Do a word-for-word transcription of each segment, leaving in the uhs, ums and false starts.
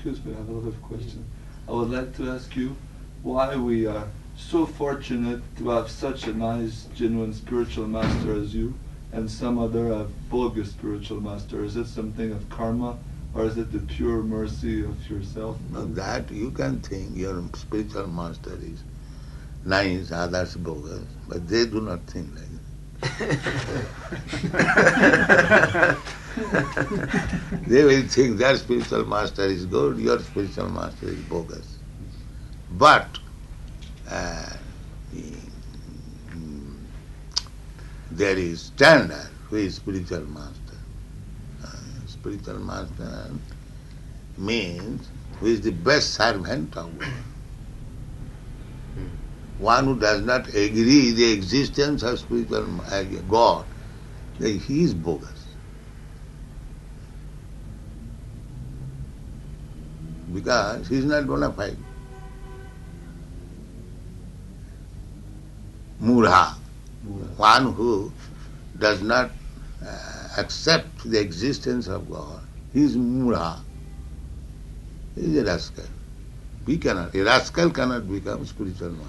excuse me, I have a lot of questions. I would like to ask you why we are so fortunate to have such a nice, genuine spiritual master as you, and some other have bogus spiritual master. Is it something of karma, or is it the pure mercy of yourself? No, that you can think your spiritual master is nice, others bogus, but they do not think like that. They will think their spiritual master is good, your spiritual master is bogus. But uh, there is standard who is spiritual master. Uh, spiritual master means who is the best servant of God. One who does not agree the existence of spiritual uh, God, then he is bogus. Because he is not bona fide. Murha, one who does not uh, accept the existence of God, he is murha. He is a rascal. We cannot, a rascal cannot become spiritual master.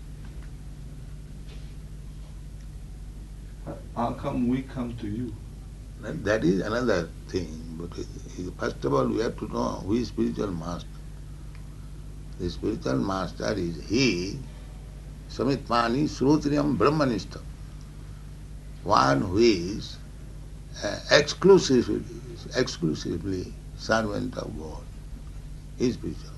How come we come to you? And that is another thing. But first of all, we have to know who is spiritual master. The spiritual master is he, Samitmani Srutriyam Brahmanistha. One who is uh, exclusively, exclusively servant of God. He is spiritual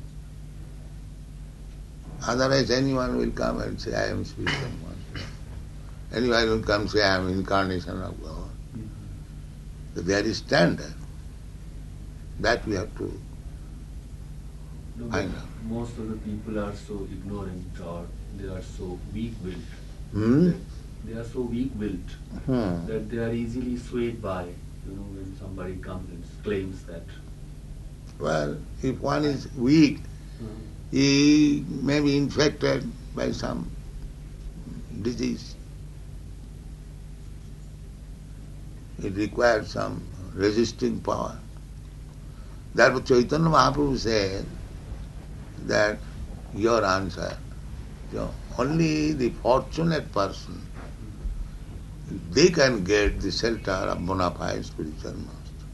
master. Otherwise, anyone will come and say, I am spiritual master. Anyone will come and say, I am incarnation of God. So there is standard. That we have to No, find but out. most of the people are so ignorant or they are so weak-willed. Hmm? that They are so weak-willed Hmm. that they are easily swayed by, you know, when somebody comes and claims that. Well, if one is weak, he may be infected by some disease. It requires some resisting power. Therefore Chaitanya Mahaprabhu said that your answer, you know, only the fortunate person, they can get the shelter of bona fide spiritual master.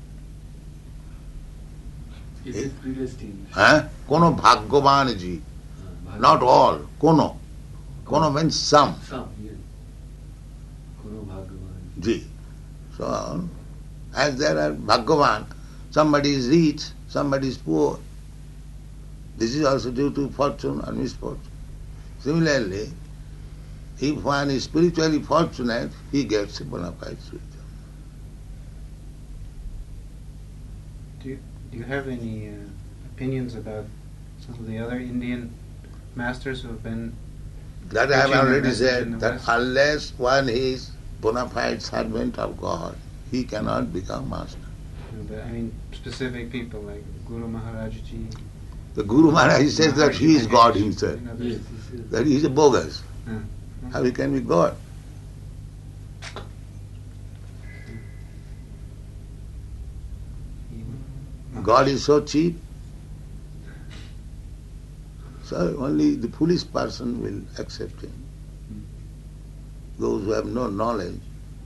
It is predestined. Huh? Kono bhagyavan ji, Uh, not all, kono. Kono means some. Some, yes. Kono Bhagavan. Ji. So, as there are bhagyavan, somebody is rich, somebody is poor. This is also due to fortune or misfortune. Similarly, if one is spiritually fortunate, he gets a bona fide spiritual. Do you, do you have any uh, opinions about some of the other Indian masters who have been... That I have preaching their already message in said, the that West? unless one is bona fide servant of God, he cannot become master. You know, but, I mean, specific people like Guru Maharaj Ji. The Guru Maharaj says that he is Maharshi God Mahesh, himself, and others. Yes, yes, yes. that he is a bogus. Uh, How he can be God? God is so cheap. So only the foolish person will accept him. Those who have no knowledge.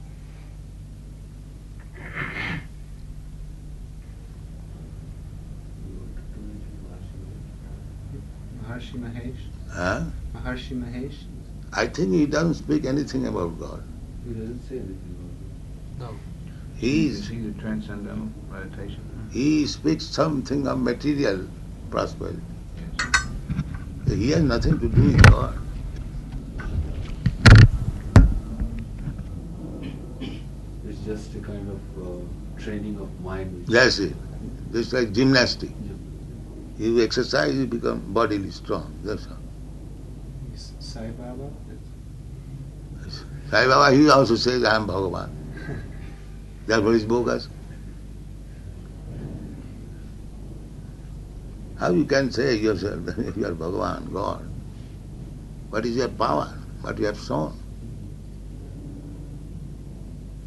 Maharshi Mahesh. Huh? Maharshi Mahesh. I think he doesn't speak anything about God. He doesn't say anything about No. He is, He is transcendental meditation. he speaks something of material prosperity. He has nothing to do with God. it. It's just a kind of uh, training of mind. Which That's it. Just like gymnastics. Yeah. You exercise, you become bodily strong. That's all. He's Sai Baba. Sai Baba, he also says, I am Bhagavan. Therefore he's bogus. How you can say yourself that you are Bhagavan, God? What is your power? What you have shown?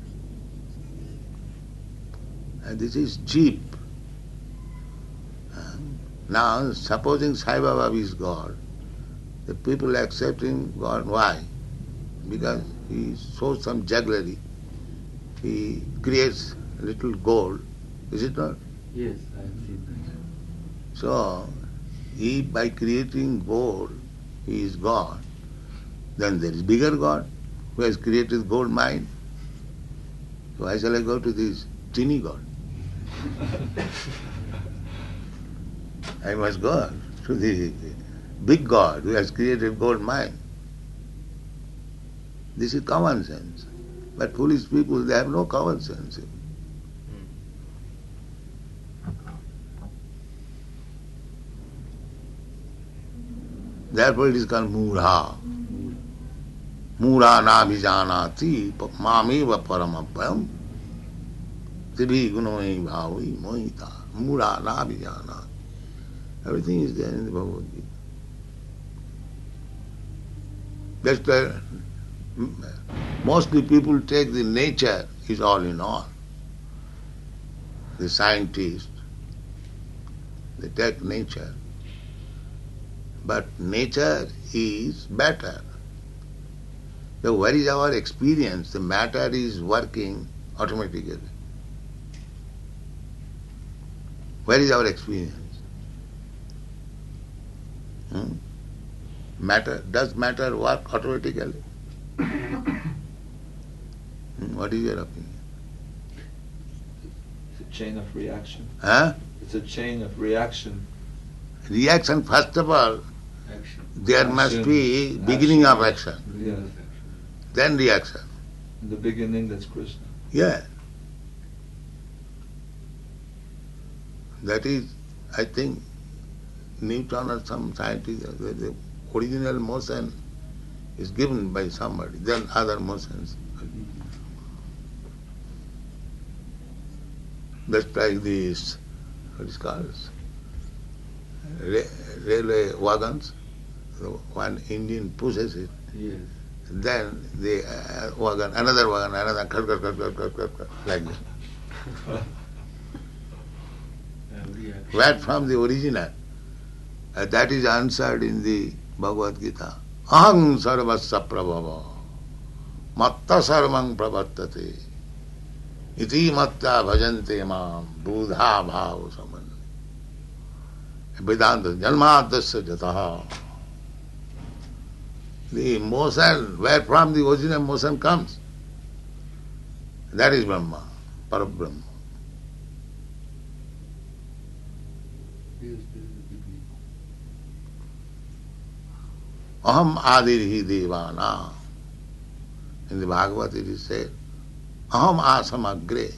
And this is cheap. Uh, Now, supposing Sai Baba is God, the people accepting God, why? Because he shows some jugglery. He creates a little gold, is it not? Yes, I have seen that. So, he by creating gold, he is God. Then there is bigger God who has created gold mine. So why shall I go to this teeny God? I must go to the big God who has created gold mine. This is common sense. But foolish people, they have no common sense. Therefore it is called Mudha. Mudha na vijanati mameva paramapayam tibhi gunoi bhavi mohita. Mudha na vijanati. Everything is there in the Bhagavad Gita. That's why mostly people take the nature is all in all. The scientists, they take nature. But nature is better. So where is our experience? The matter is working automatically. Where is our experience? Hmm? Matter, does matter work automatically? Hmm? What is your opinion? It's a chain of reaction. Huh? It's a chain of reaction. Reaction, first of all, Action. there Action. must be beginning Action. of action, Yes. then reaction. In the beginning, that's Krishna. Yeah. That is, I think, Newton or some scientist, the, the original motion is given by somebody, then other motions. That's like this, what is called, Ra- railway wagons. One Indian pushes it, Yes. then the uh, wagon, another wagon, another, cut, cut, cut, cut, cut, cut, cut, like this. Every action. Right from the original. Uh, that is answered in the Bhagavad Gita. Aham sarvasya prabhava matta sarvang pravartate iti matta bhajante mam buddha bhava saman. Vedanta janmadasya jataha. The motion, where from the original motion comes, that is Brahma, Parabrahma. Yes, there is a beginning. Aham adirhi devana. In the Bhagavad it is said, Aham asamagre.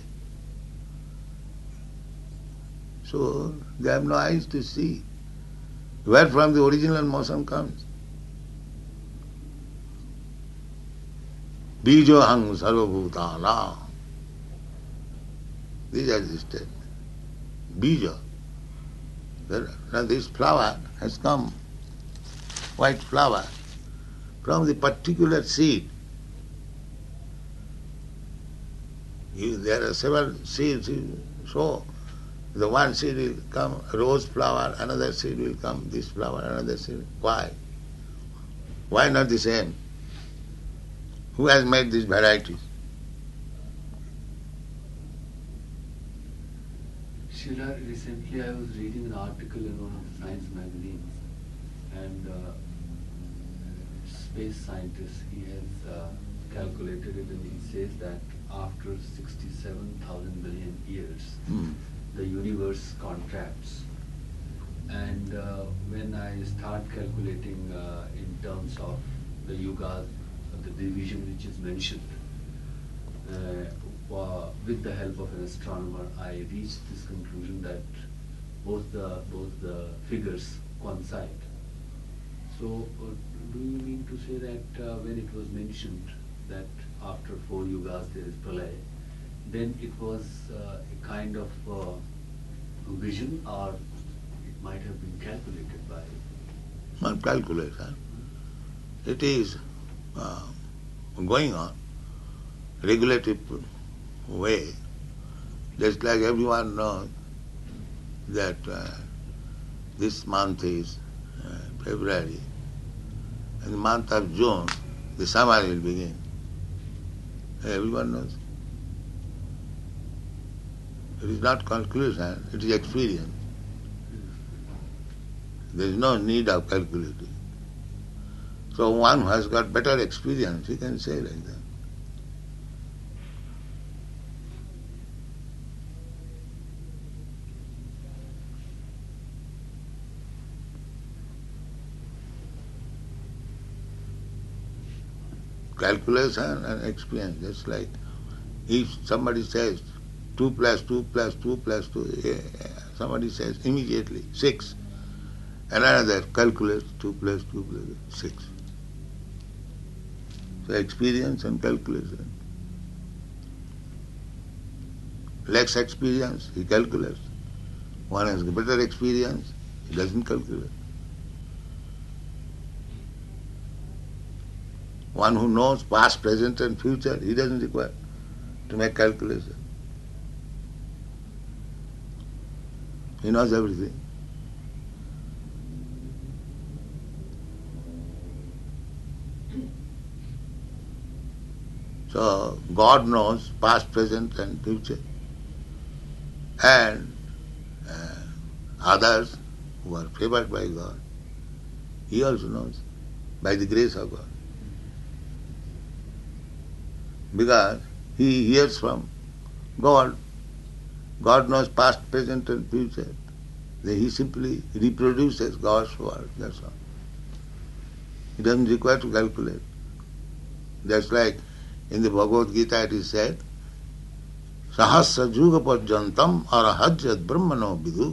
So they have no eyes to see where from the original motion comes. Bijo hang sarvabhutana. This is the statement. Bija. Now this flower has come, white flower, from the particular seed. You, there are several seeds, so the one seed will come, rose flower, another seed will come, this flower, another seed. Why? Why not the same? Who has made these varieties? Srila, recently I was reading an article in one of the science magazines, and uh, space scientist, he has uh, calculated it, and he says that after sixty-seven thousand billion years, Hmm. the universe contracts. And uh, when I start calculating uh, in terms of the yugas, the division which is mentioned, uh, uh, with the help of an astronomer, I reached this conclusion that both the both the figures coincide. So, uh, do you mean to say that uh, when it was mentioned that after four yugas there is pralaya, then it was uh, a kind of uh, vision, or it might have been calculated by? Not calculation. It is uh, going on, regulative way. Just like everyone knows that uh, this month is uh, February. In the month of June, the summer will begin. Everyone knows. It is not conclusion, it is experience. There is no need of calculating. So one who has got better experience, he can say like that. Calculation and experience, just like if somebody says two plus two plus two plus two, somebody says immediately six, and another calculates two plus two plus six. So experience and calculation. Less experience, he calculates. One has better experience, he doesn't calculate. One who knows past, present and future, he doesn't require to make calculation. He knows everything. So God knows past, present and future. And uh, others who are favored by God, he also knows by the grace of God. Because he hears from God. God knows past, present and future. Then he simply reproduces God's word, that's all. He doesn't require to calculate. That's like in the Bhagavad Gita it is said, Sahasra Juga Pajantam Arahajyat Brahmano Vidhu.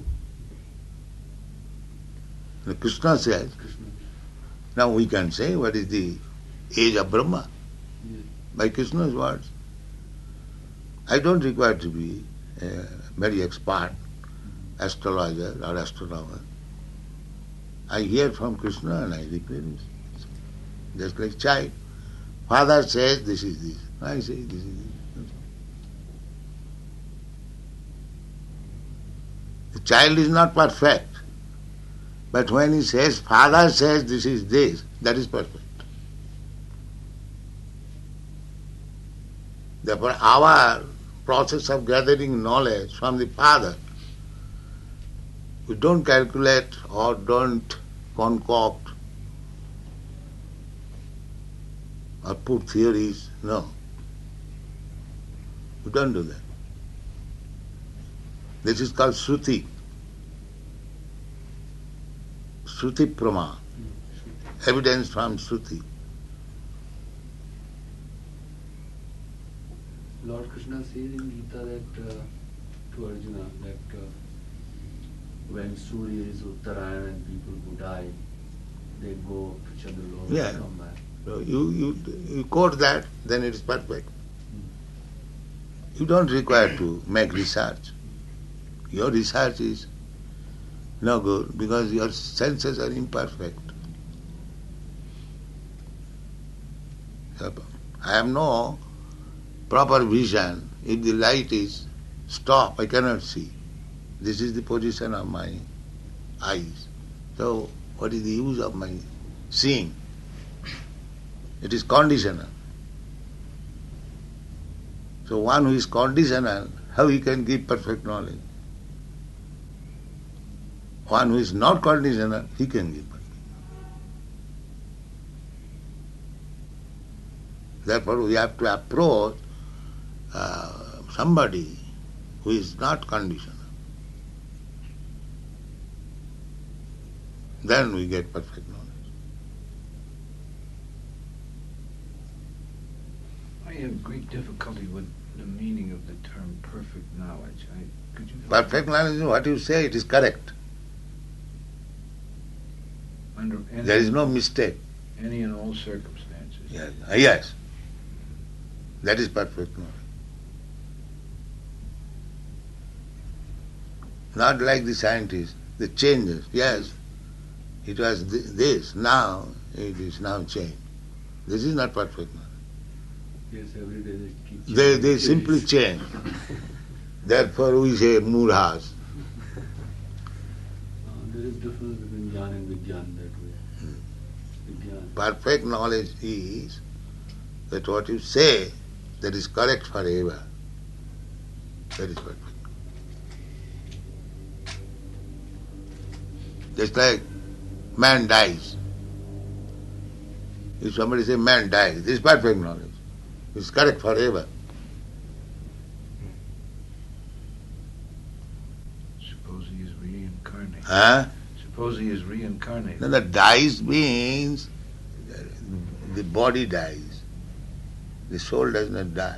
Krishna says, now we can say what is the age of Brahma by Krishna's words. I don't require to be a very expert astrologer or astronomer. I hear from Krishna and I reproduce. Just like child. Father says this is this. I say this is this. The child is not perfect. But when he says, Father says this is this, that is perfect. Therefore, our process of gathering knowledge from the Father, we don't calculate or don't concoct or put theories, no. We don't do that. This is called Shruti. Shruti Prama. Evidence from Shruti. Lord Krishna says in Gita that uh, to Arjuna that uh, when Surya is Uttarayan and people who die, they go to Chandraloka Yeah. and come back. So you, you, you quote that, then it is perfect. You don't require to make research. Your research is no good because your senses are imperfect. I have no proper vision. If the light is stopped, I cannot see. This is the position of my eyes. So what is the use of my seeing? It is conditional. So one who is conditional, how he can give perfect knowledge? One who is not conditional, he can give perfect knowledge. Therefore we have to approach uh, somebody who is not conditional. Then we get perfect knowledge. I have great difficulty with the meaning of the term perfect knowledge. I, could you Perfect knowledge is what you say, it is correct. under any, There is no mistake. any and all circumstances? Yes. Uh, yes. That is perfect knowledge. Not like the scientist, the changes. Yes, it was th- this, now it is now changed. This is not perfect knowledge. Yes, every day they keep They, changing. they simply change. Therefore we say murhas. Uh, there is difference between jnana and vijnana that way. Vijnana. Perfect knowledge is that what you say, that is correct forever. That is perfect. Just like man dies. If somebody says man dies, this is perfect knowledge. It's correct forever. Suppose he is reincarnated. Huh? Suppose he is reincarnated. No, the dies means the body dies. The soul does not die.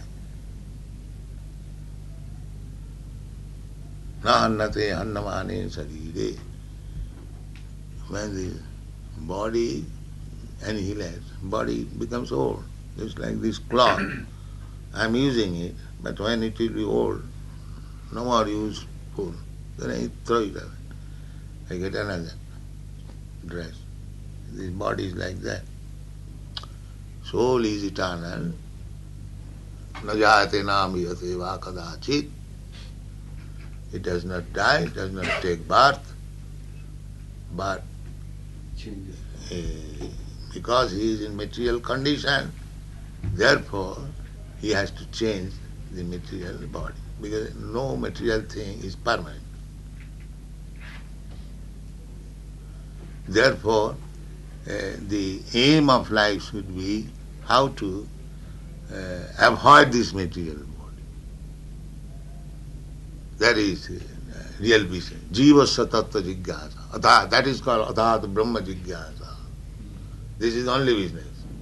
Na hannate hannamane sarire. When the body annihilates, body becomes old. It's like this cloth. I'm using it, but when it will be old, no more useful, then I throw it away. I get another dress. This body is like that. Soul is eternal. Na jayate na miyate va kadachit. It does not die, it does not take birth, but Changes. uh, because he is in material condition, therefore he has to change the material body, because no material thing is permanent. Therefore, uh, the aim of life should be how to uh, avoid this material body. That is uh, real vision. Jiva satattva jigyasa. Atha, that is called athat brahma jigyasa. This is only business.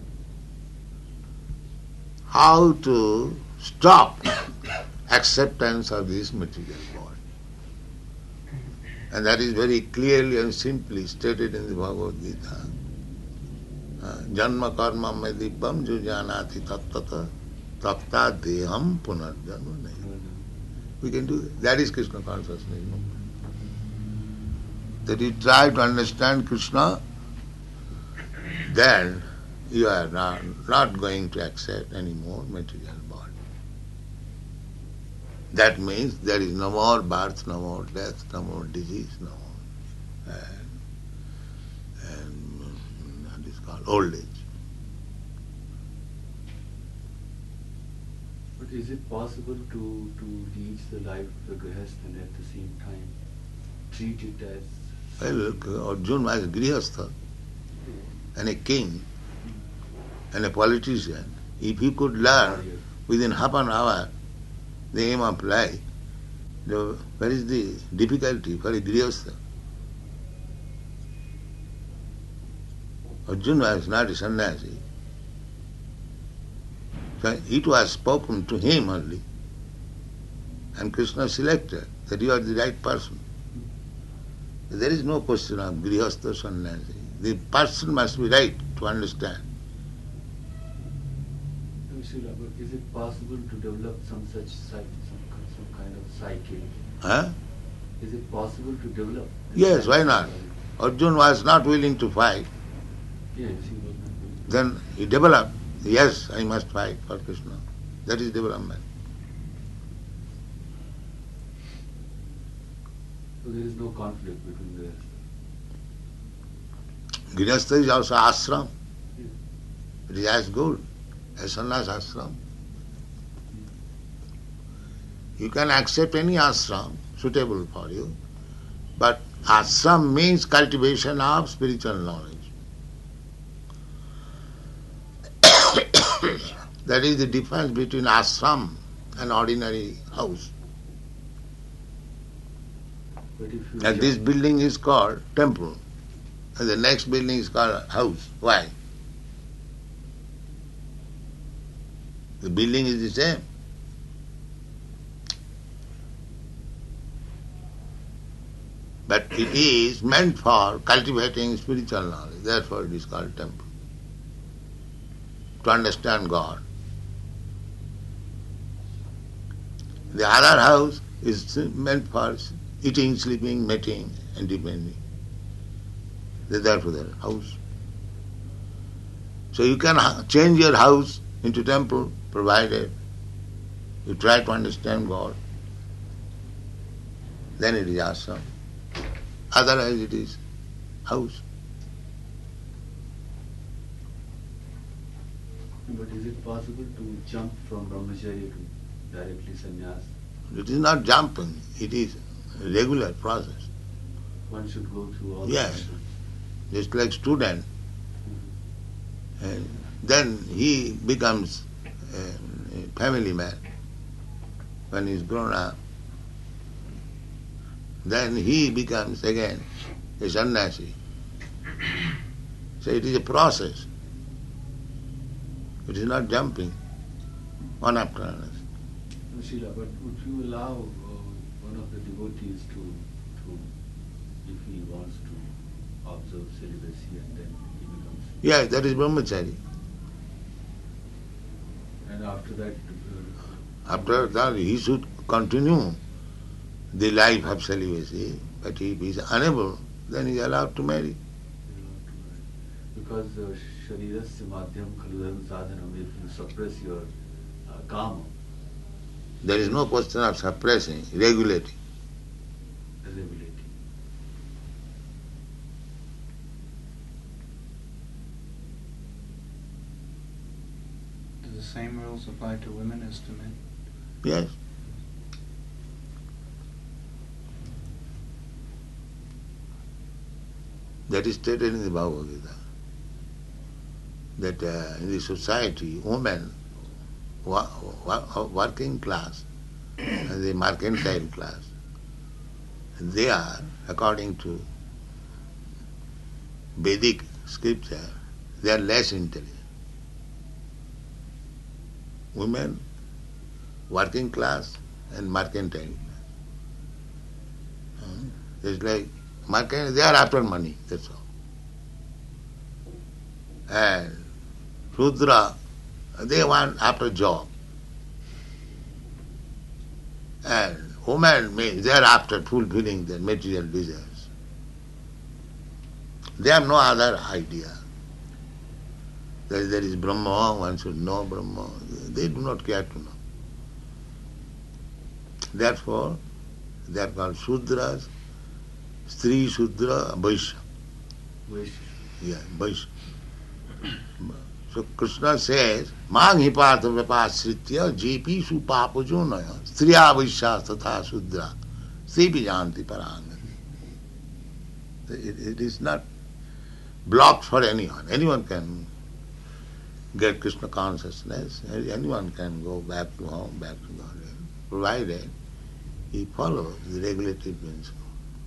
How to stop acceptance of this material body. And that is very clearly and simply stated in the Bhagavad Gita. Janma karma medipam jujanati tattata takta deham punarjanma nahi. We can do that. That is Krishna consciousness. No? That you try to understand Krishna, then you are not, not going to accept any more material body. That means there is no more birth, no more death, no more disease, no more and, and that is called old age. But is it possible to, to reach the life of a grihastha and at the same time treat it as... Well, Arjuna was a grihastha and a king and a politician. If he could learn within half an hour the aim of life, the, where is the difficulty for a grihastha? Arjuna was not a sannyasi. So it was spoken to him only. And Krishna selected that you are the right person. There is no question of grihastha sannyasi. The person must be right to understand. But is it possible to develop some such psych, some, some kind of psyche? Huh? Is it possible to develop? Yes, why not? Arjuna was not willing to fight. Yes, he was not willing. Then he developed. Yes, I must fight for Krishna. That is development. So there is no conflict between the... Grihastha is also ashram. Yes. It is as good as sannyas ashram. You can accept any ashram suitable for you, but ashram means cultivation of spiritual knowledge. That is the difference between ashram and ordinary house. But if you And this building is called temple, and the next building is called house. Why? The building is the same. But it is meant for cultivating spiritual knowledge. Therefore it is called temple. To understand God. The other house is meant for eating, sleeping, mating, and depending. Therefore the house. So you can change your house into temple, provided you try to understand God. Then it is ashram. Otherwise it is house. But is it possible to jump from brahmacharya to directly sannyas? It is not jumping, it is a regular process. One should go through all Yeah. the steps. Just like student. And then he becomes a, a family man when he is grown up. Then he becomes again a sannyasi. So it is a process. It is not jumping one after another. Srila, but would you allow uh, one of the devotees to, to, if he wants to observe celibacy and then he becomes... Yeah, that is brahmachari. And after that... Uh, After that he should continue the life of celibacy, but if he is unable, then he is allowed to marry. Because uh, sharirasya madhyam khalu dharma sadhanam, if you suppress your uh, kama, There is no question of suppressing, regulating. regulating. Do the same rules apply to women as to men? Yes. That is stated in the Bhagavad Gita. That uh, in the society, women, wa- wa- working class, and the mercantile class, they are, according to Vedic scripture, they are less intelligent. Women, working class and mercantile class. Hmm? It's like mercantile, they are after money, that's all. And Rudra, they want after job. And women means they are after fulfilling their material desires. They have no other idea. That there is Brahma, one should know Brahma. They do not care to know. Therefore, they are called Shudras, Stri Shudra, Vaishya. Vaishya. Yeah, Vaishya. So Krishna says, Mang hipatha vipasritya jepi supapajonaya striya vaishya tatha sudra sepi janti parangati. It, it is not blocked for anyone. Anyone can get Krishna consciousness. Anyone can go back to home, back to God, provided he follows the regulatory principle.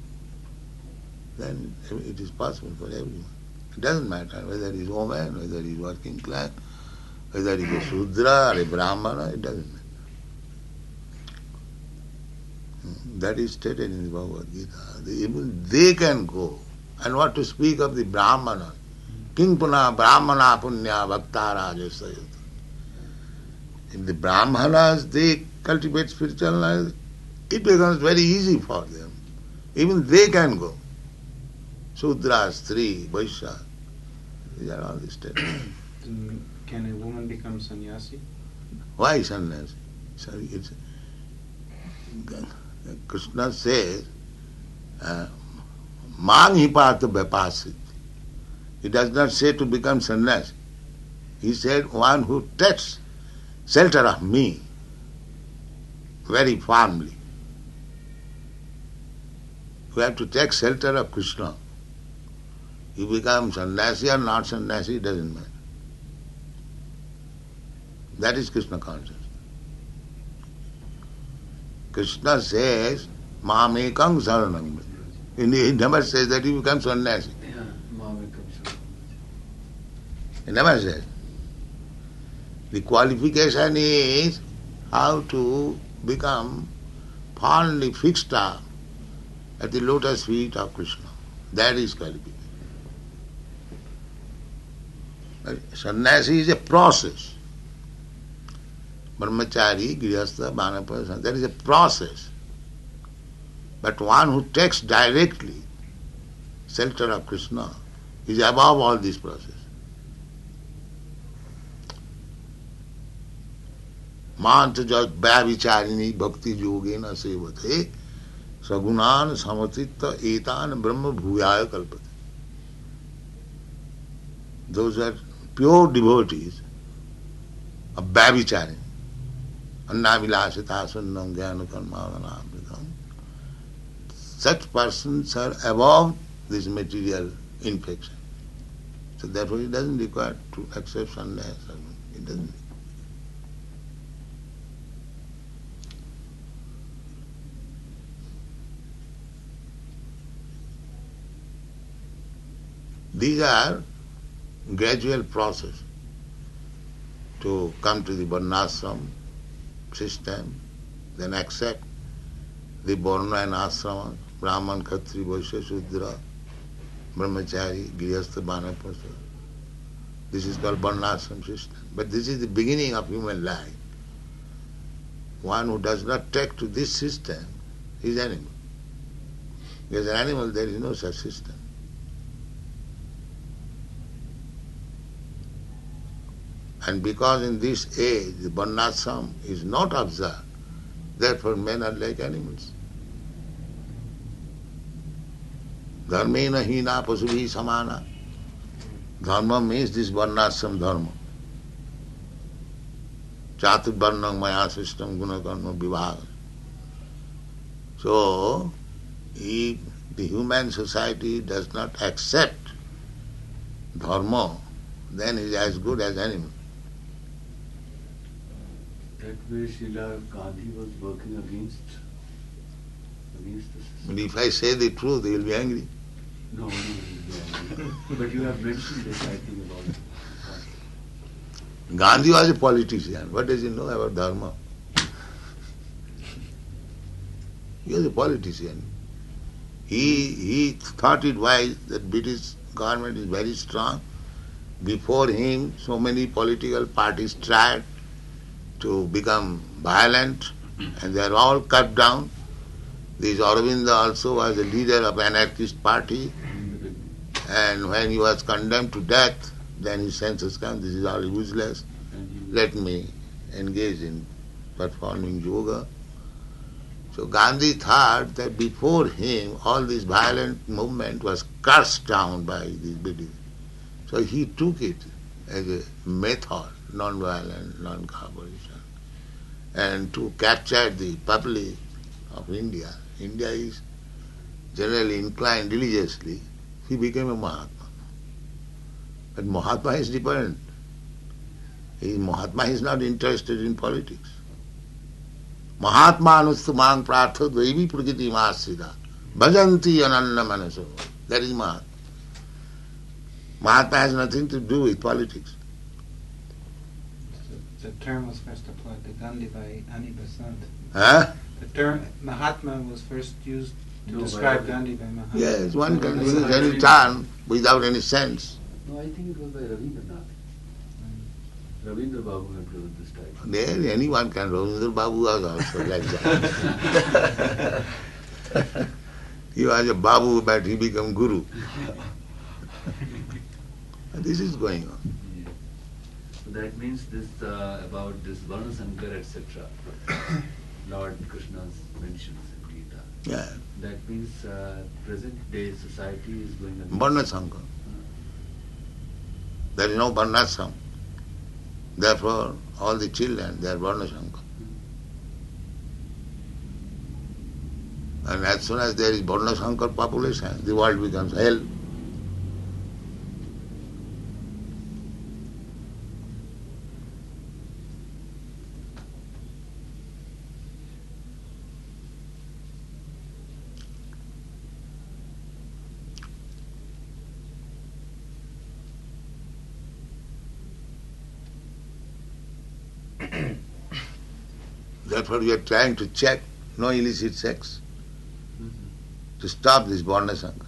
Then it is possible for everyone. It doesn't matter whether he is woman, whether he is working class, whether he is a Shudra or a Brahmana, it doesn't matter. That is stated in the Bhagavad Gita. Even they can go. And what to speak of the Brahmana? King Puna Brahmana Punya Bhaktara Jasayat. If the Brahmanas, they cultivate spiritual knowledge, it becomes very easy for them. Even they can go. Sudras, Stri, Vaishya, these are all the statements. Then can a woman become sannyasi? Why sannyasi? Sorry, it's, Krishna says, Mang hipatha vyapasit. He does not say to become sannyasi. He said one who takes shelter of me very firmly. We have to take shelter of Krishna. You become sannyasi or not sannyasi, it doesn't matter. That is Krishna consciousness. Krishna says, Mamekam saranam. He never says that you become sannyasi. Yeah, Mamekam saranam. He never says. The qualification is how to become firmly fixed up at the lotus feet of Krishna. That is qualification. Sannyasi is a process. Brahmachari, Grihastha, Vanaprastha, that is a process. But one who takes directly shelter of Krishna is above all this process. Manta jat vyavicharini bhakti yogena sevate Sagunan samatitta etan brahma bhuyaya kalpate. Those are pure devotees of Babhichari. Annavilasita sunnam jnana karmavanamritam. Such persons are above this material infection. So therefore it doesn't require to accept sannyas. It doesn't. These are gradual process to come to the varnashram system, then accept the varna and ashrama, Brahman, Khatri, Vaishya, Shudra, Brahmachari, Grihastha, Banapasa. This is called varnashram system. But this is the beginning of human life. One who does not take to this system is animal. Because an animal there is no such system. And because in this age the varnashram is not observed, therefore men are like animals. Dharmena hina pasubhi samana. Dharma means this varnashram dharma. Chatur varnam maya system guna karma vibhaga. So, if the human society does not accept dharma, then it is as good as animal. That way Srila Gandhi was working against against the system. But if I say the truth, he will be angry. No, no, no. But you have mentioned this, I think, about it. Gandhi was a politician. What does he know about dharma? He was a politician. He he thought it wise that British government is very strong. Before him, so many political parties tried to become violent, and they are all cut down. This Aurobindo also was a leader of anarchist party, and when he was condemned to death, then his senses come, this is all useless, let me engage in performing yoga. So Gandhi thought that before him all this violent movement was cast down by the British. So he took it as a method, non-violent, non-cooperation, and to capture the public of India. India is generally inclined religiously. He became a Mahatma. But Mahatma is different. He, Mahatma is not interested in politics. Mahatma anustamang prartha dvaivi prakriti masida bhajanti ananna manaso. That is Mahatma. Mahatma has nothing to do with politics. The term was first applied to Gandhi by Annie Besant. Huh? The term Mahatma was first used to No, describe by- Gandhi by Mahatma. Yes, one can No, use that's any not- term without any sense. No, I think it was by Ravindranath. Ravindra Babu had given this title. There, anyone can. Ravindra Babu was also like that. He was a Babu, but he became Guru. This is going on. Yeah. So that means this uh, about this Varna Sankar, et cetera. Lord Krishna's mentions in Gita. Yeah. That means uh, present day society is going against. Varna Sankar. There is no Varnashram. Therefore, all the children, they are Varna Sankar. And as soon as there is Varna Sankar population, the world becomes hell. Therefore, we are trying to check no illicit sex Mhm. to stop this Varna Sankar.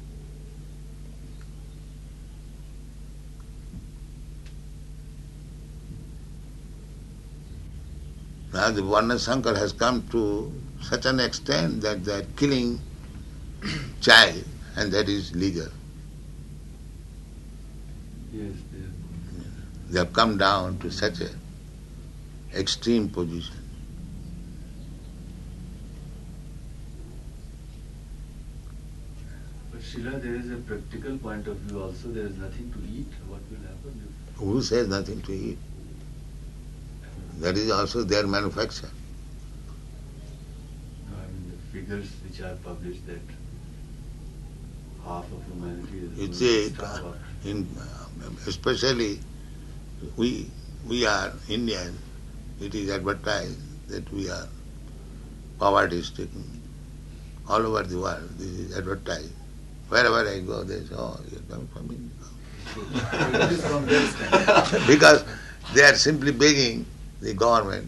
Now the Varna Sankar has come to such an extent that they are killing child, and that is legal. Yes, they They have come down to such a extreme position. Srila, there is a practical point of view also. There is nothing to eat. What will happen if... Who says nothing to eat? That is also their manufacture. No, I mean the figures which are published that half of humanity is You going see, to starve out. in, especially we we are Indian, it is advertised that we are poverty stricken. All over the world, this is advertised. Wherever I go, they say, oh, you come from India. It is from their standpoint. Because they are simply begging the government.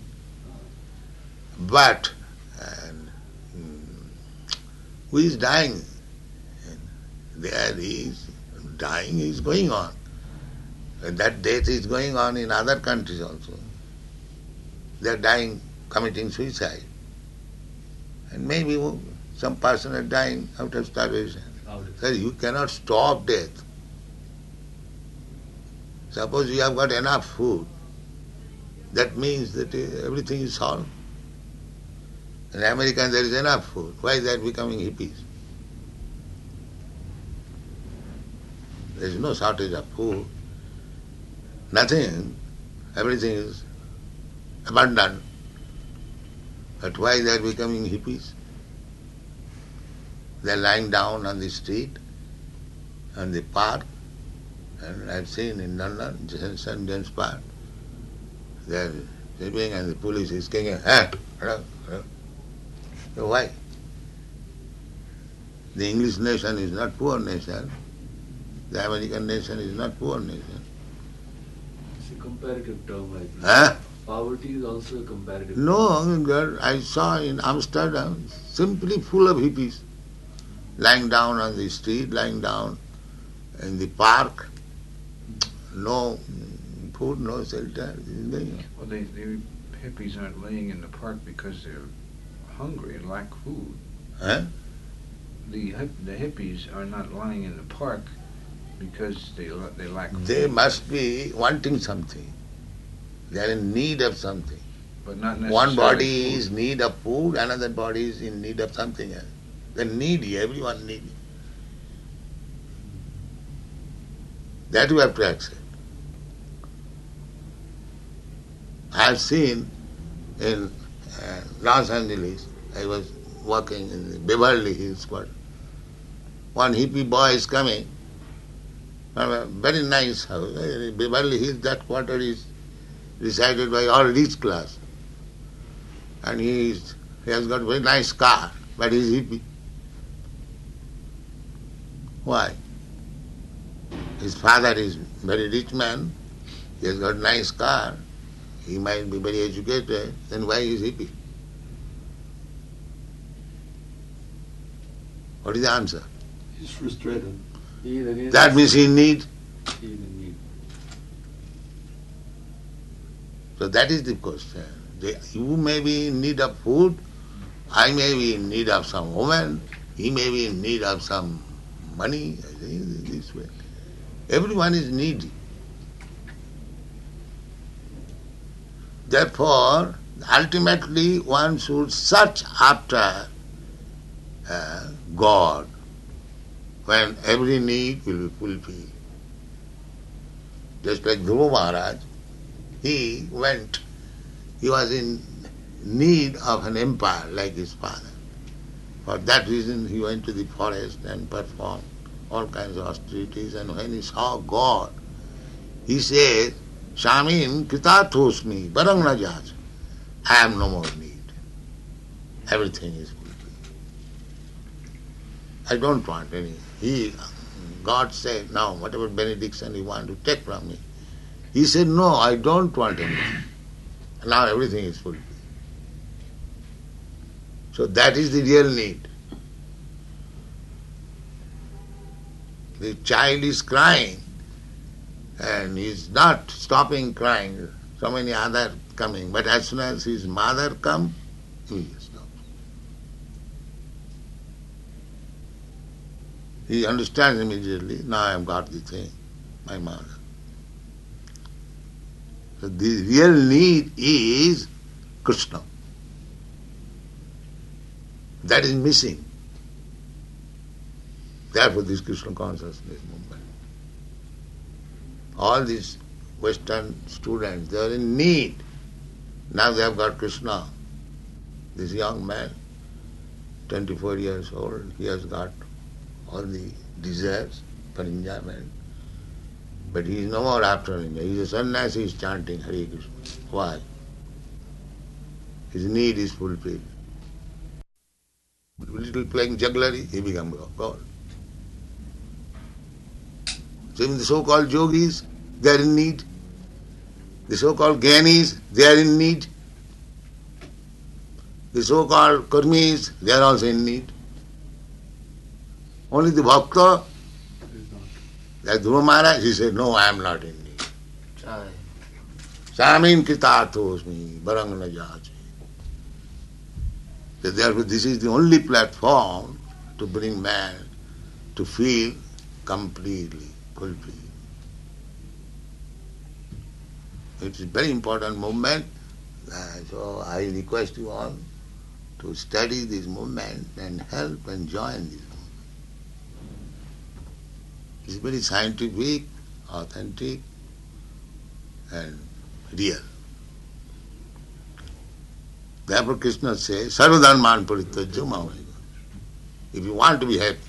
But and, mm, who is dying? And there he is dying, is going on. And that death is going on in other countries also. They are dying, committing suicide. And maybe some person are dying out of starvation. So you cannot stop death. Suppose you have got enough food, that means that uh, everything is solved. In America there is enough food. Why is that becoming hippies? There is no shortage of food. Nothing. Everything is abundant. But why they are becoming hippies? They are lying down on the street, on the park, and I've seen in London, Saint James Park, they are sleeping and the police is kicking, hey, hello, hello. So why? The English nation is not poor nation. The American nation is not poor nation. It's a comparative term, I think. Huh? Poverty is also a comparative No, girl, I saw in Amsterdam simply full of hippies, lying down on the street, lying down in the park. No food, no shelter. Well, they, the hippies aren't laying in the park because they're hungry and lack food. Huh? The hip- the hippies are not lying in the park because they la- they lack food. They must be wanting something. They are in need of something. But not necessarily One body food. is in need of food, another body is in need of something else. They're needy, everyone needy. That you have to accept. I have seen in uh, Los Angeles, I was walking in the Beverly Hills quarter. One hippie boy is coming from a very nice house. Uh, Beverly Hills, that quarter is resided by all rich class. And he, is, he has got a very nice car, but he is hippie. Why? His father is very rich man, he has got a nice car, he might be very educated, then why is he hippie? What is the answer? He's frustrated. He is against That means he need. he is in need. So that is the question. The- You may be in need of food, I may be in need of some woman, he may be in need of some money, I think this way. Everyone is needy. Therefore, ultimately one should search after uh, God when every need will be fulfilled. Just like Dhruva Maharaj, he went, he was in need of an empire like his father. For that reason he went to the forest and performed all kinds of austerities, and when he saw God, he said, Shamin kritatosmi barang na jaj. I have no more need. Everything is fulfilled. I don't want any. He, God said, now whatever benediction you want to take from me. He said, no, I don't want anything. Now everything is fulfilled. So that is the real need. The child is crying and he is not stopping crying. So many other coming. But as soon as his mother comes, he stops. He understands immediately, now I have got the thing, my mother. So the real need is Krishna. That is missing. Therefore this Krishna consciousness movement. All these Western students, they are in need. Now they have got Krishna. This young man, twenty-four years old, he has got all the desires for enjoyment. But he is no more after enjoyment. He is a sannyasi, he is chanting Hare Krishna. Why? His need is fulfilled. Little playing jugglery, he becomes God. So even the so-called yogis, they are in need. The so-called jnanis, they are in need. The so-called karmis, they are also in need. Only the bhakta, like Dhruva Maharaj, he said, no, I am not in need. Samin kritatosmi, barang na jachi. So therefore this is the only platform to bring man to feel completely fulfilled. It is a very important movement. Uh, so I request you all to study this movement and help and join this movement. It's very scientific, authentic and real. Therefore Krishna says, Sarvadharman parityajya mamaya. If you want to be happy,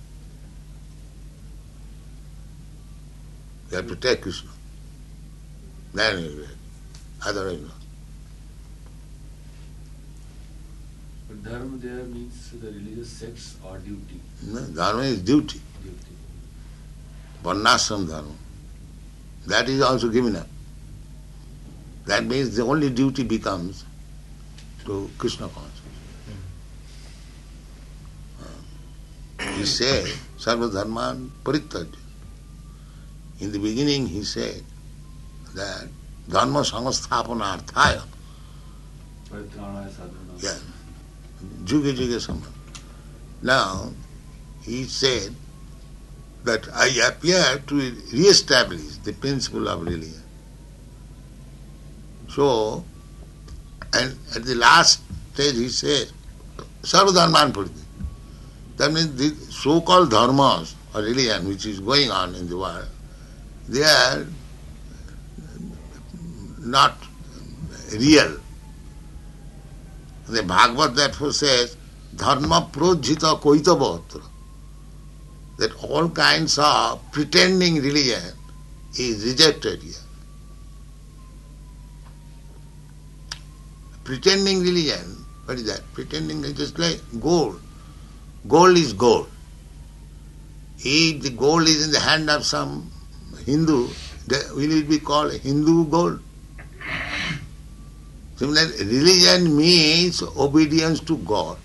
you have to take Krishna. Then you will be happy. Otherwise not. But dharma there means the religious sects or duty. No, dharma is duty. Duty. Varnashram dharma. That is also given up. That means the only duty becomes to Krishna consciousness. Uh, he said, Sarva Dharman Parityajya. In the beginning he said that Dharma Samasthapanarthaya. Paritranaya sadhana. Yeah. Juga Juga Sama. Now, he said that I appear to re-establish the principle of religion. So, and at the last stage he said, Sarvadharman Parityajya. That means the so-called dharmas or religion which is going on in the world, they are not real. The Bhagavad therefore says, Dharma projita koita bhatra. That all kinds of pretending religion is rejected here. Pretending religion, what is that? Pretending is just like gold. Gold is gold. If the gold is in the hand of some Hindu, will it be called Hindu gold? Similarly, religion means obedience to God.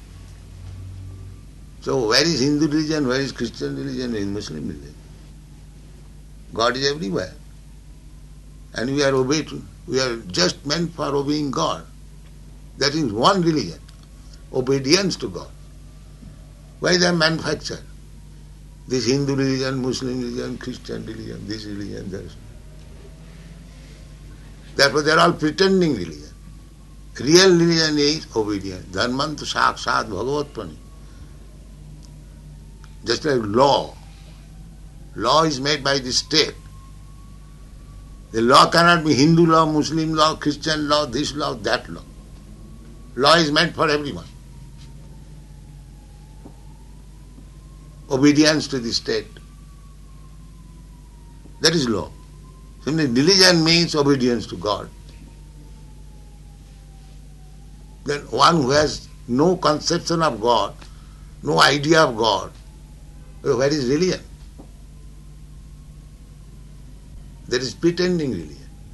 So where is Hindu religion, where is Christian religion, where is Muslim religion? God is everywhere. And we are obeyed. We are just meant for obeying God. That is one religion, obedience to God. Why they are manufactured? This Hindu religion, Muslim religion, Christian religion, this religion, that. Therefore they are all pretending religion. Real religion is obedience. Dharmantu sakshat bhagavatpani. Just like law. Law is made by the state. The law cannot be Hindu law, Muslim law, Christian law, this law, that law. Law is meant for everyone. Obedience to the state. That is law. Simply religion means obedience to God. Then one who has no conception of God, no idea of God, where is religion? There is pretending religion.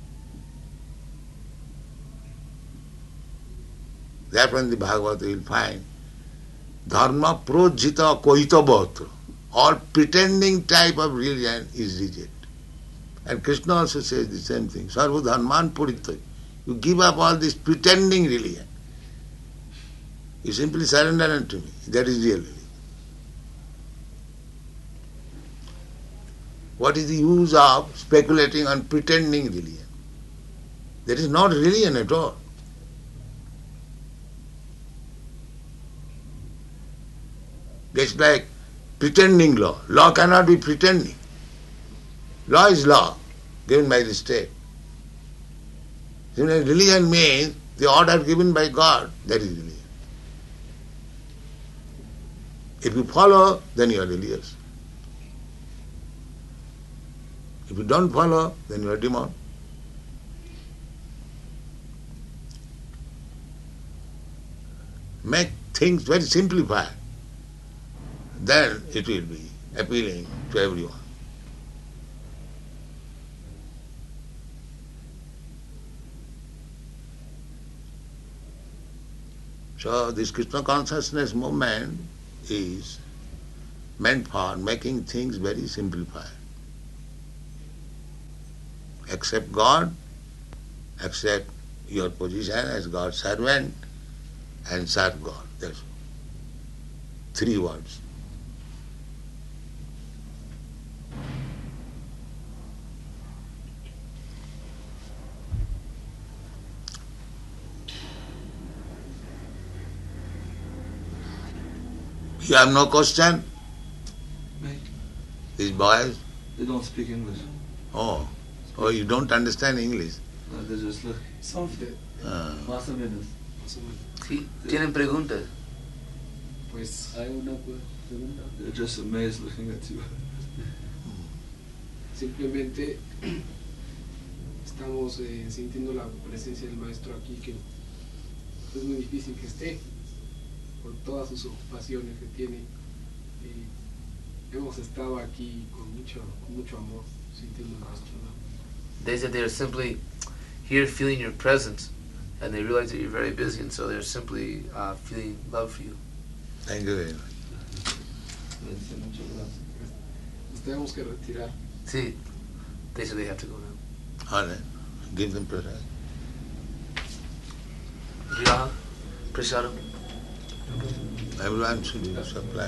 Therefore in the Bhagavad you will find dharma projita koita bhatra. All pretending type of religion is rejected. And Krishna also says the same thing. Sarva dharman parityajya. You give up all this pretending religion. You simply surrender unto me. That is real religion. What is the use of speculating on pretending religion? That is not religion at all. It's like pretending law. Law cannot be pretending. Law is law, given by the state. Similarly, religion means the order given by God, that is religion. If you follow, then you are religious. If you don't follow, then you are demon. Make things very simplified. Then it will be appealing to everyone. So this Krishna consciousness movement is meant for making things very simplified. Accept God, accept your position as God's servant, and serve God. That's all. Three words. You have no question? Me? These boys? They don't speak English. Oh, oh, you don't understand English. No, they just look. Something. Ah. Más o menos. Más o menos. Sí, tienen preguntas. Pues Hay una cu- pregunta. They're just amazed looking at you. simplemente estamos eh, sintiendo la presencia del maestro aquí, que es muy difícil que esté por todas sus ocupaciones que tiene. Y hemos estado aquí con mucho, con mucho amor, sintiendo el maestro, ¿no? They said they're simply here feeling your presence, and they realize that you're very busy, and so they're simply uh, feeling love for you. Thank you very much. Les dice muchas gracias. Nos tenemos que retirar. See, they said they have to go now. All right. Give them prasad. Vivaha, prasadam. Everyone should be supplied.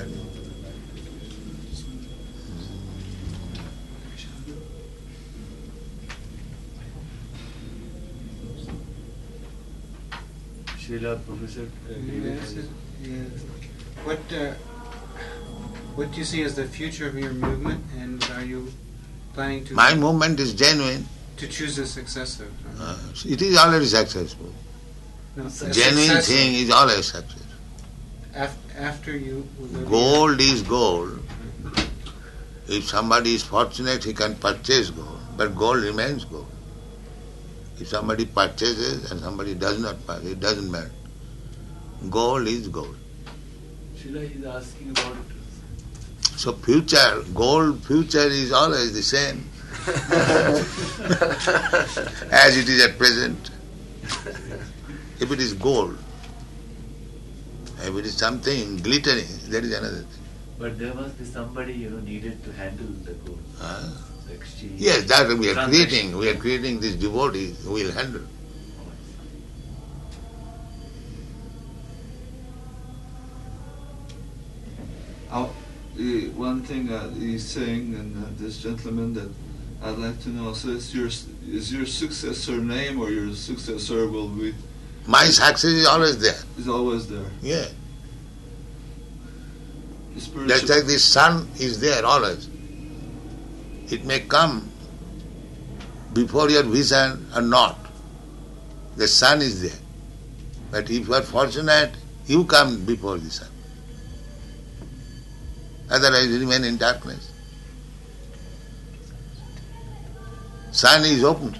Srila Professor. uh, David Yes, has- yes. What uh, what do you see as the future of your movement, and are you planning to My movement is genuine. to choose a successor? Uh, it is already successful. No, a Genuine successor. thing is always success. Af- after you, will there be- Gold is gold. If somebody is fortunate, he can purchase gold, but gold remains gold. If somebody purchases and somebody does not purchase, it doesn't matter. Gold is gold. Srila is asking about So future, gold future is always the same as it is at present. If it is gold, if it is something glittering, that is another thing. But there must be somebody, you know, needed to handle the gold, Huh? the exchange. Yes, that we are transaction. creating. We are creating this devotee who will handle. Oh, the one thing uh, he's saying, and uh, this gentleman, that I'd like to know. So, is your is your successor name, or your successor will be My success is always there. is always there? Yeah. The spiritual. Just like the sun is there always. It may come before your vision or not. The sun is there. But if you are fortunate, you come before the sun. Otherwise you remain in darkness. Sun is open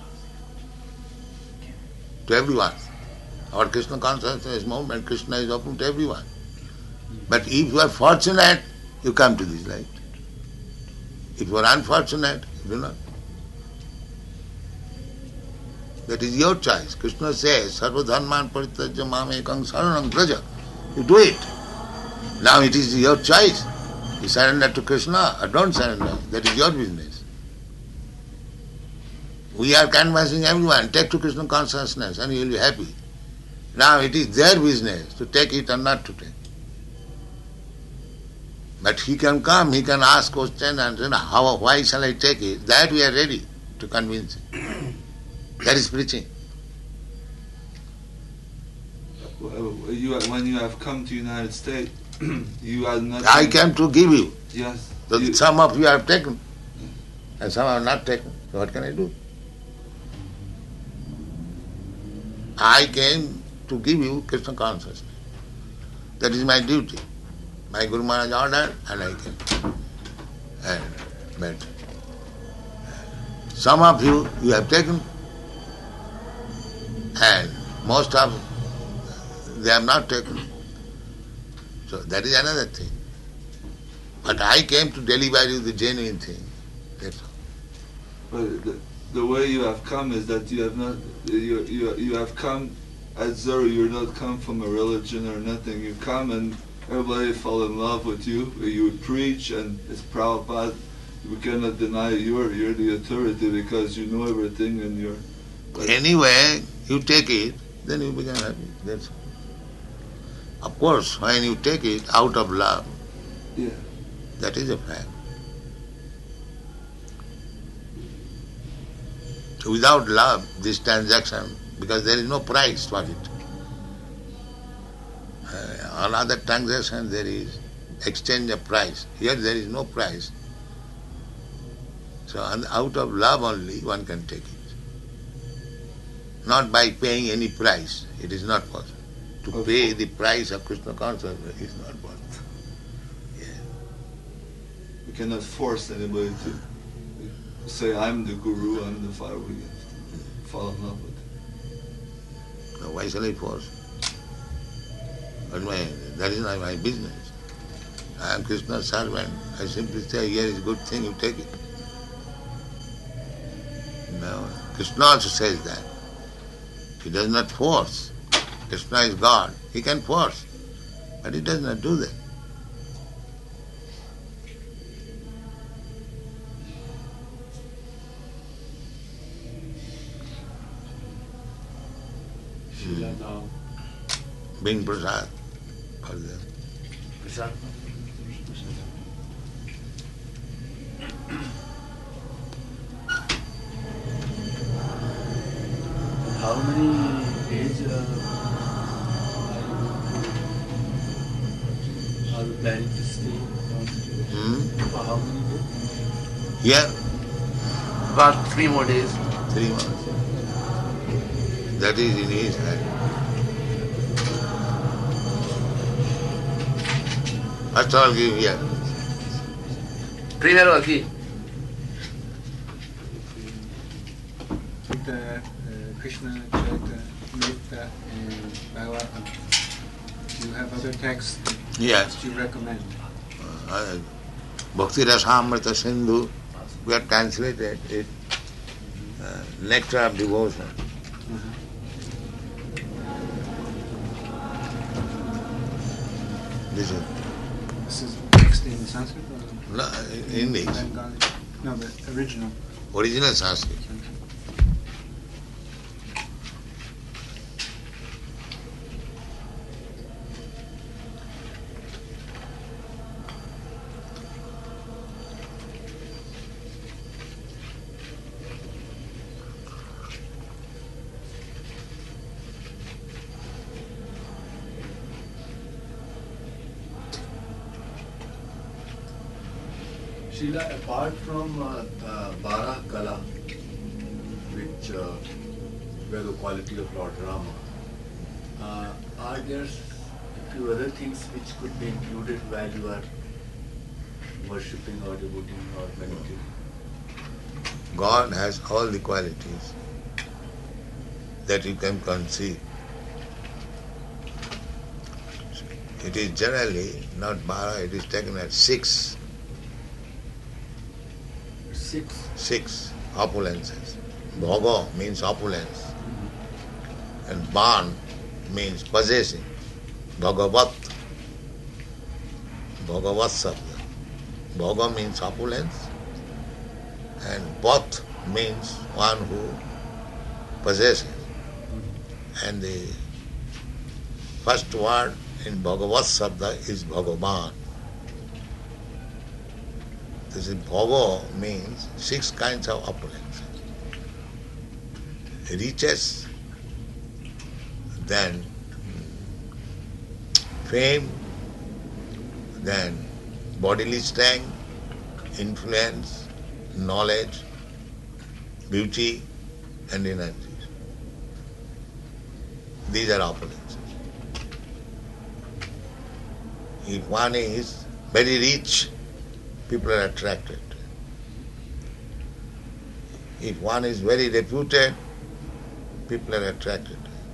to everyone. Our Krishna consciousness movement, Krishna is open to everyone. But if you are fortunate, you come to this light. If you are unfortunate, you do not. That is your choice. Krishna says, Sarva dharman parityajya mamekam saranam vraja. You do it. Now it is your choice. You surrender to Krishna or don't surrender. That is your business. We are canvassing everyone. Take to Krishna consciousness and you will be happy. Now it is their business to take it or not to take. But he can come, he can ask questions and say, how, why shall I take it? That we are ready to convince him. That is preaching. Uh, You, when you have come to United States, you had nothing. I came to give you. Yes. So you- some of you have taken, and some have not taken. So what can I do? I came to give you Krishna consciousness. That is my duty. My Guru Maharaj ordered, and I came. And but some of you, you have taken, and most of they have not taken. So that is another thing. But I came to deliver you the genuine thing. That's all. But the, the way you have come is that you have not, you, you, you have come as though you're not come from a religion or nothing. You come and everybody fall in love with you. You preach and it's Prabhupada. We cannot deny you're, you're the authority because you know everything and you're... But Anyway, you take it, then you become happy. That's all. Of course, when you take it out of love, yeah. that is a fact. So without love, this transaction, because there is no price for it. Uh, all other transactions there is exchange of price. Here there is no price. So un- out of love only one can take it. Not by paying any price. It is not possible. To Okay. pay the price of Krishna consciousness is not possible. We cannot force anybody to say, I'm the guru, I'm the father. We have to fall in love with it. Now, why shall I force? But my, that is not my business. I am Krishna's servant. I simply say, here is a good thing, you take it. No, Krishna also says that. He does not force. Krishna is God. He can force. But he does not do that. Srila now, Being prasad for them. Prashant? how many days uh, are you planning to stay? Hmm? For how many days? Here, About three more days. three months. That is in his hand. First of all, give here. Primero aquí. Gita, uh, Krishna, Chaita, Metta, and Bhagavatam. Do you have other texts Yes. that you recommend? Uh, Bhakti Rasamrita Sindhu, we have translated it, uh, Nectar of Devotion. Uh-huh. This is This is text in Sanskrit or no, in English, Bengali? No, the original original Sanskrit. Sanskrit. Srila, apart from uh, uh, Bara Kala, which uh, were the quality of Lord Rama, uh, are there a few other things which could be included while you are worshipping or devoting or meditating? God has all the qualities that you can conceive. It is generally not Bara, it is taken as six. Six. Six opulences. Bhoga means opulence. And Ban means possessing. Bhagavat. Bhagavat sabda. Bhoga means opulence. And Vat means one who possesses. And the first word in Bhagavat sabda is Bhagavan. This is Bhoga means six kinds of opulence. Riches, then fame, then bodily strength, influence, knowledge, beauty and energy. These are opposites. If one is very rich, people are attracted. If one is very reputed, people are attracted.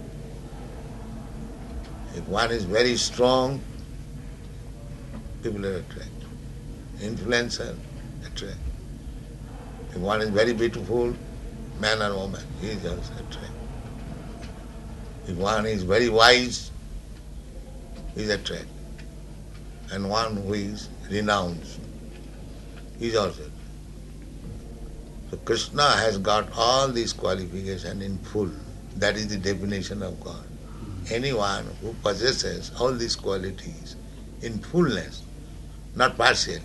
If one is very strong, people are attracted. Influencer, attract. If one is very beautiful, man or woman, he is also attracted. If one is very wise, he is attracted. And one who is renounced, he is also attracted. So Krishna has got all these qualifications in full. That is the definition of God. Anyone who possesses all these qualities in fullness, not partially,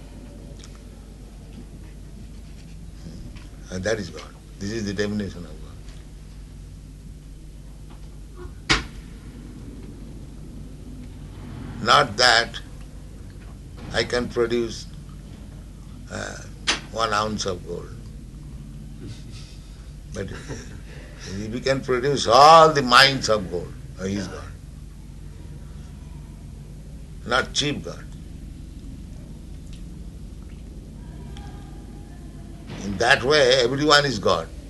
and that is God. This is the definition of God. Not that I can produce uh, one ounce of gold. But if we can produce all the mines of gold, he is God. Not cheap God. In that way, everyone is God.